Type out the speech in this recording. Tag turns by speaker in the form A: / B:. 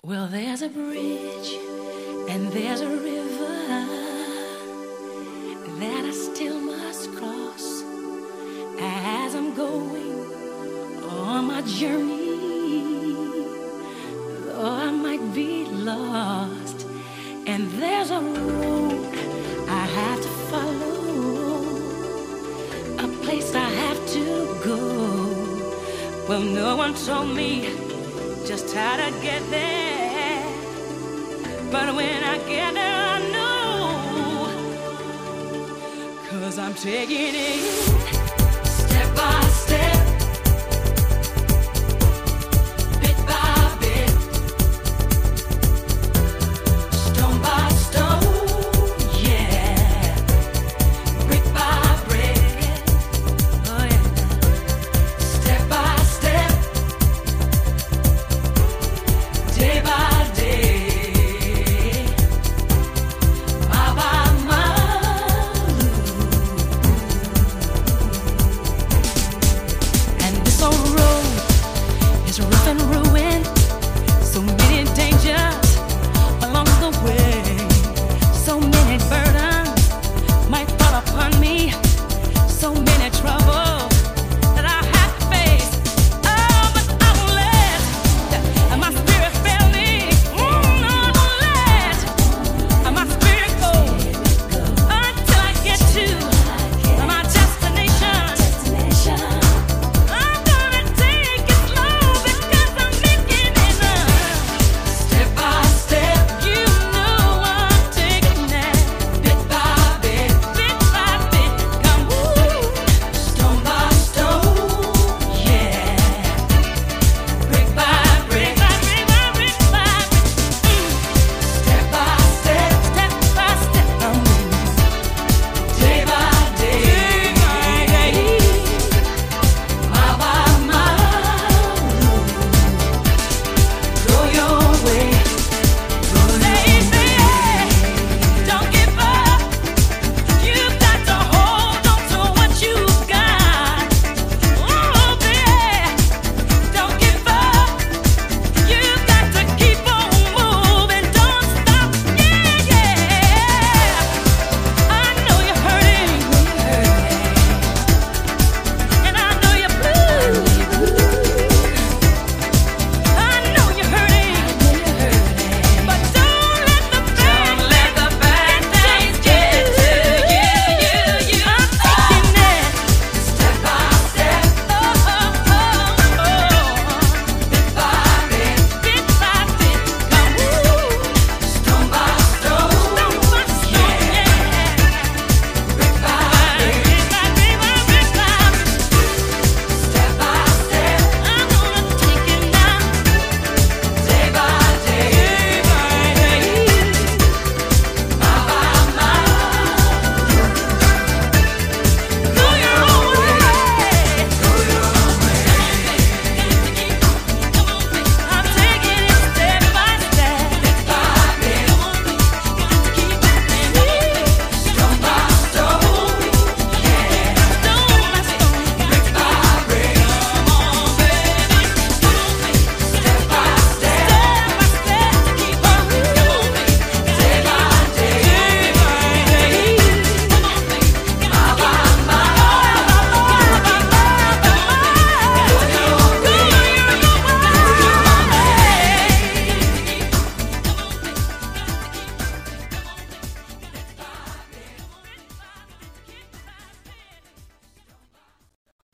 A: Well, there's a bridge and there's a river that I still must cross as I'm going on my journey. Though I might be lost, and there's a road I have to follow, a place I have to go. Well, no one told me just how to get there, but when I get there I know, 'cause I'm taking it step by